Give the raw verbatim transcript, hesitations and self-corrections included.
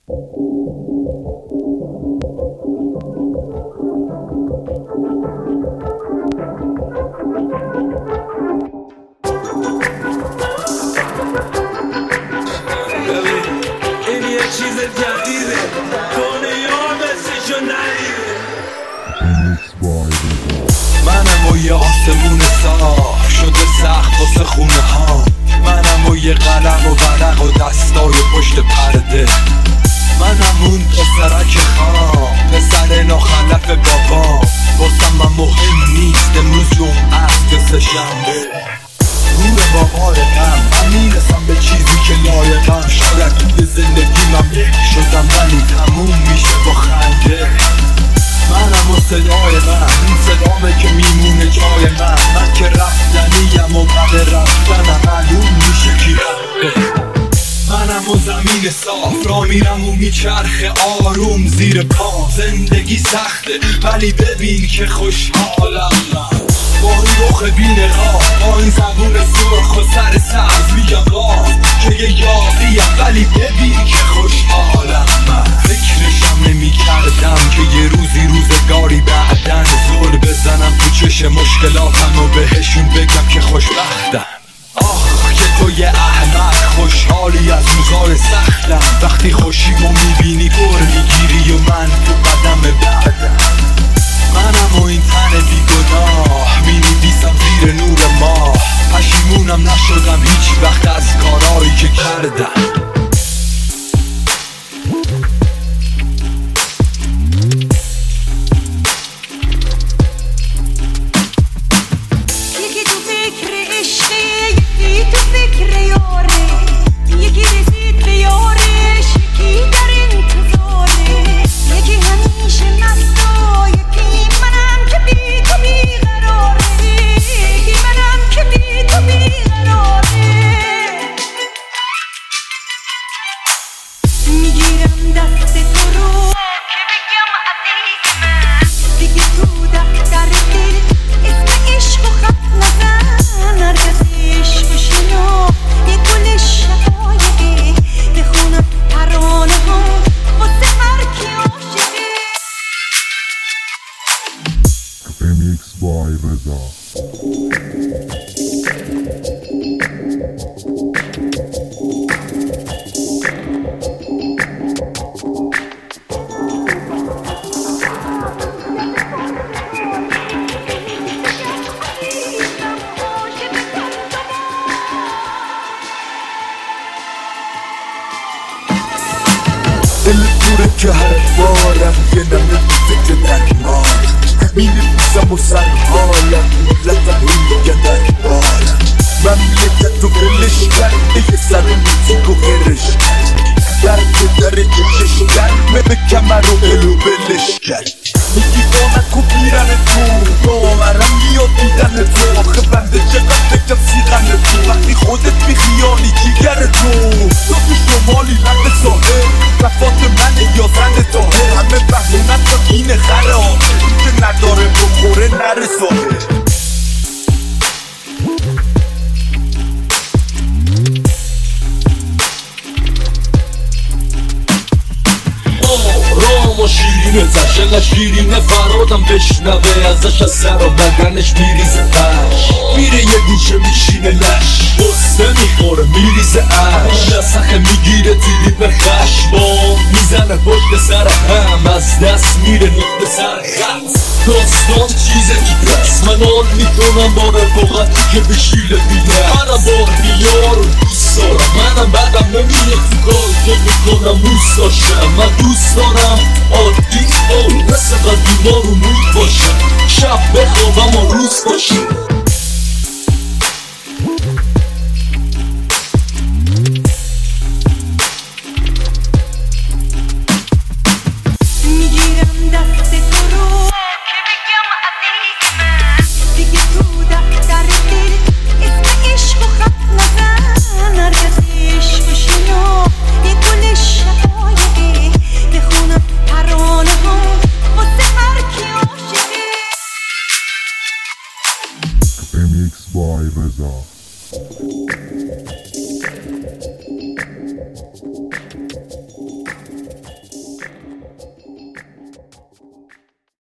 این یه چیز جدیده دنیا مثل جو ندیده. منم و یه آسمون صاف شده سخت واسه خونه ها. منم و یه قلم و ورق و دستای پشت پرده. منم اون پسرک خام پسر ناخلف بابا. واسم من مهم نیست امروز جمعه است یا سه‌شنبه. گور بابار غم من میرسم به چیزی که لایقم. شاید توی زندگی من یک شدم ولی تموم میشه با خنده. منم و صدای من این صدامه که میمونه جای من. من که رفتنیم و بعد رفتنم معلوم میشه کی رفته. منم و زمین صاف را میرم و میچرخه آروم زیر پا. زندگی سخته ولی ببین که خوشحالم من. با این رخ بین راه با این زبون سرخ و سر سبز میگم باز که یه یاقیم ولی ببین که خوشحالم من. فکرشم نمی کردم که یه روزی روزگاری بعدن زل بزنم تو چش مشکلاتم و بهشون بگم که خوشبختم. آخ که تو یه احمق خوشحالی از روزای سختم. وقتی خوشیمو میبینی گر میگیری و من تو قدم بعدم. منم و این تن بیگناه مینویسم زیر نور ماه. پشیمونم نشدم هیچ وقت از کارهایی که کردم. دل دوره که هر بارم یه نمه فکر درمان. می‌نویسم و سر حالم ملتم میگن در بارم. مملکت رو بلش کرده یه سر موزیک و غیرش کرد. درد داره چشش کرد به کمر و بلو بلش کرد. میگی بانک و بیرن تو باورم میاد دیدن تو. آخه بنده چقدر بگم سیغن تو وقتی خودت بی خیالی جیگر تو. تو تو شمالی لند ساحل رفات منه یا زن تاهل. همه بهونت تا این خراب که نداره بخوره نرسانه. رام و شیرینه زشنه شیرینه فرادم بشنوه ازش از سر و بدنش میریزه پش. میره یه گوشه میشینه لش بسته میخوره میریزه اش. نسخه میگیره تیری به خشبان میزنه پشت سر هم. از دست میره نقطه سر خط. داستان چیزه که پس من آن میکنم با رفاقتی که به شیله میده. منم بار بیار و دوست دارم. منم بعدم نمیره تو کار که میکنم موست داشتم. من دوست دارم عادی آن مثل قدیما رو موی